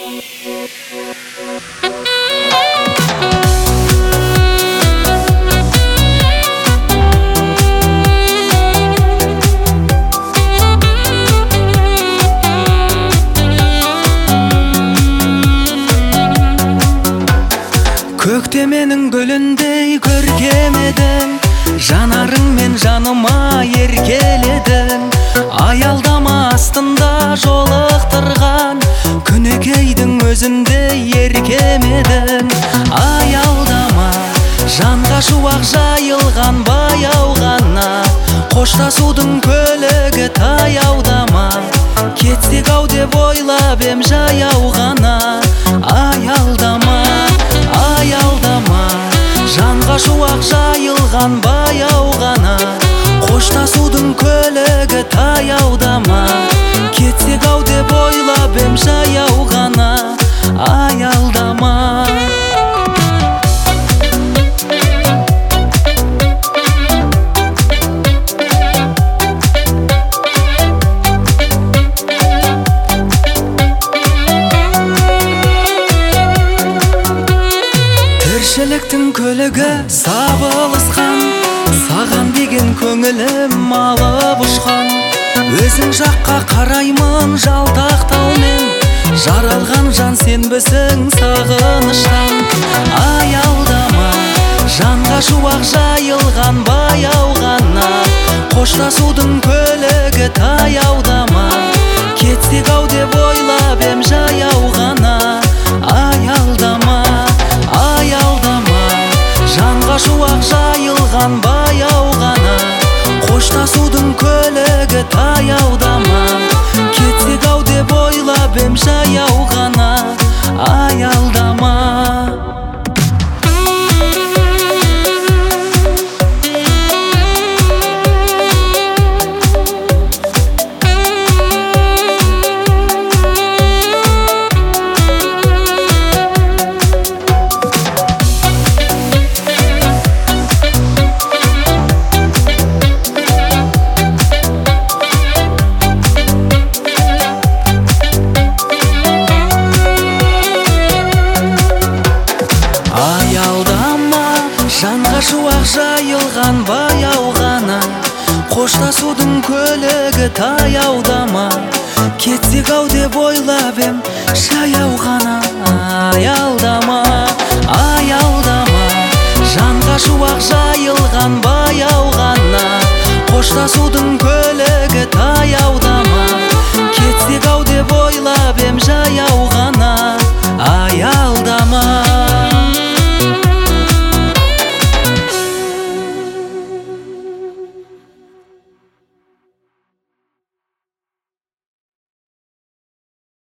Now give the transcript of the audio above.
Көктеменің гүліндей көркем едің, жанарыңмен жаныма еркеледің. Аялдама астында жолықтырған күнекейдің өзіндей еркем едің. Аялдама, жанға шуақ жайылған баяу ғана, қоштасудың көлігі таяудама. Кетсек ау деп ойлап ем жаяу ғана. Аялдама, аялдама, жанға шуақ жайылған баяу ғана, қоштасудың көлігі таяудама. Кетсек ау деп ойлап ем жаяу ғана. Аялдама. Тіршіліктің көлігі сабылысқан, саған деген көңілім алып ұшқан. Өзің жаққа қараймын жалтақтаумен, жаралған жан сенбісің сағыныштан. Аялдама, жанға шуақ жайылған баяу ғана, қоштасудың көлігі таяудама. Кетсек ау деп ойлап ем жаяу ғана. Аялдама, аялдама, жанға шуақ жайылған баяу ғана, қоштасудың көлігі таяудама. Кетсек ау деп ойлап ем жаяу ғана. Аялдама. Аялдама, жанға шуақ жайылған баяу ғана, қоштасудың көлігі таяудама. Кетсек ау деп ойлап